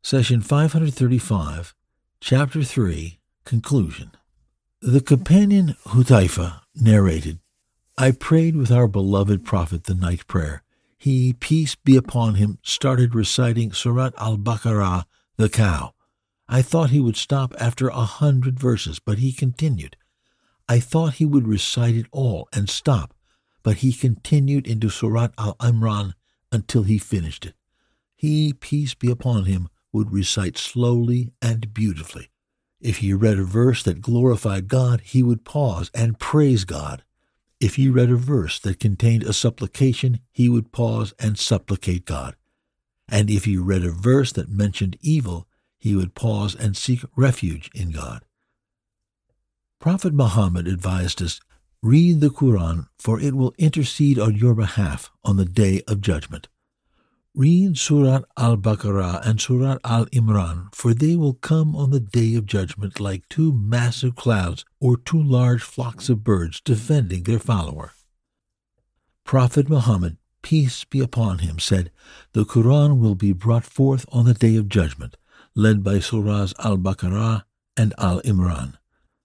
Session 535, Chapter 3, Conclusion. The companion Hudayfa narrated, I prayed with our beloved Prophet the night prayer. He, peace be upon him, started reciting Surat al-Baqarah, the cow. I thought he would stop after 100 verses, but he continued. I thought he would recite it all and stop, but he continued into Surat al-Imran until he finished it. He, peace be upon him, would recite slowly and beautifully. If he read a verse that glorified God, he would pause and praise God. If he read a verse that contained a supplication, he would pause and supplicate God. And if he read a verse that mentioned evil, he would pause and seek refuge in God. Prophet Muhammad advised us, read the Quran, for it will intercede on your behalf on the day of judgment. Read Surat al-Baqarah and Surat al-Imran, for they will come on the day of judgment like two massive clouds or two large flocks of birds defending their follower. Prophet Muhammad, peace be upon him, said, the Quran will be brought forth on the day of judgment, led by Surahs al-Baqarah and al-Imran.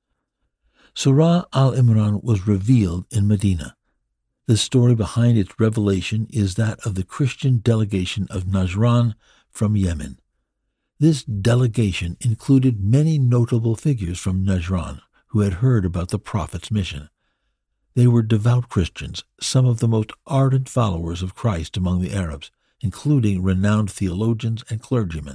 Surah al-Imran was revealed in Medina. The story behind its revelation is that of the Christian delegation of Najran from Yemen. This delegation included many notable figures from Najran who had heard about the Prophet's mission. They were devout Christians, some of the most ardent followers of Christ among the Arabs, including renowned theologians and clergymen.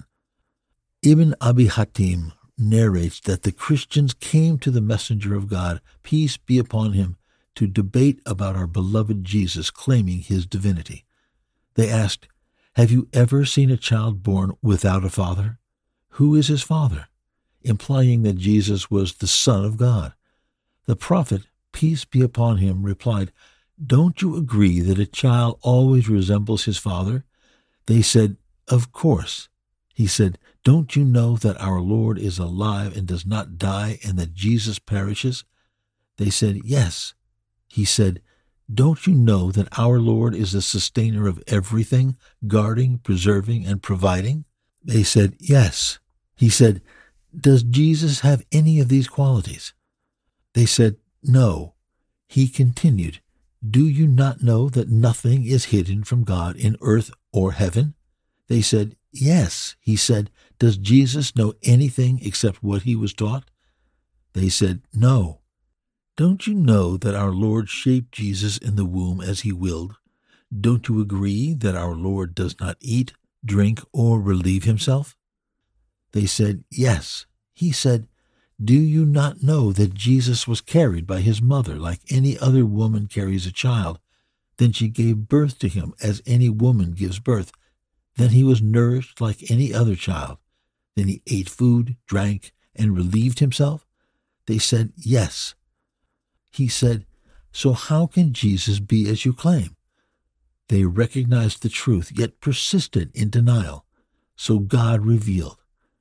Ibn Abi Hatim narrates that the Christians came to the messenger of God, peace be upon him, to debate about our beloved Jesus claiming his divinity. They asked, have you ever seen a child born without a father? Who is his father? Implying that Jesus was the Son of God. The Prophet, peace be upon him, replied, don't you agree that a child always resembles his father? They said, of course. He said, don't you know that our Lord is alive and does not die and that Jesus perishes? They said, yes. He said, don't you know that our Lord is the sustainer of everything, guarding, preserving, and providing? They said, yes. He said, does Jesus have any of these qualities? They said, no. He continued, do you not know that nothing is hidden from God in earth or heaven? They said, yes. He said, does Jesus know anything except what he was taught? They said, no. Don't you know that our Lord shaped Jesus in the womb as he willed? Don't you agree that our Lord does not eat, drink, or relieve himself? They said, yes. He said, do you not know that Jesus was carried by his mother like any other woman carries a child? Then she gave birth to him as any woman gives birth. Then he was nourished like any other child. Then he ate food, drank, and relieved himself? They said, yes. He said, so how can Jesus be as you claim? They recognized the truth, yet persisted in denial. So God revealed,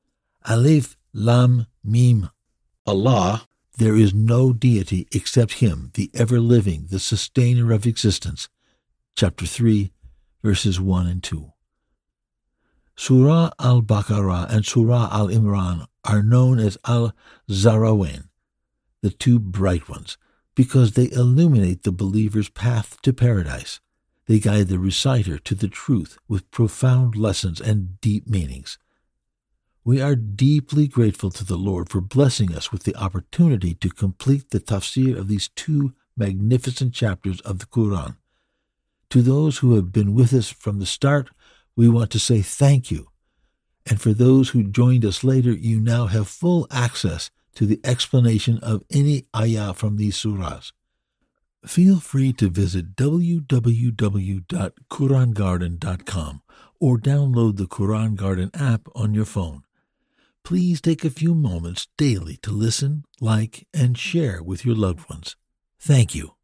Alif, Lam, Mim, Allah, there is no deity except him, the ever-living, the sustainer of existence. Chapter 3, verses 1 and 2. Surah al-Baqarah and Surah al-Imran are known as al-Zahrawain, the two bright ones, because they illuminate the believer's path to paradise. They guide the reciter to the truth with profound lessons and deep meanings. We are deeply grateful to the Lord for blessing us with the opportunity to complete the tafsir of these two magnificent chapters of the Quran. To those who have been with us from the start, we want to say thank you. And for those who joined us later, you now have full access to the explanation of any ayah from these surahs. Feel free to visit www.qurangarden.com or download the Quran Garden app on your phone. Please take a few moments daily to listen, like, and share with your loved ones. Thank you.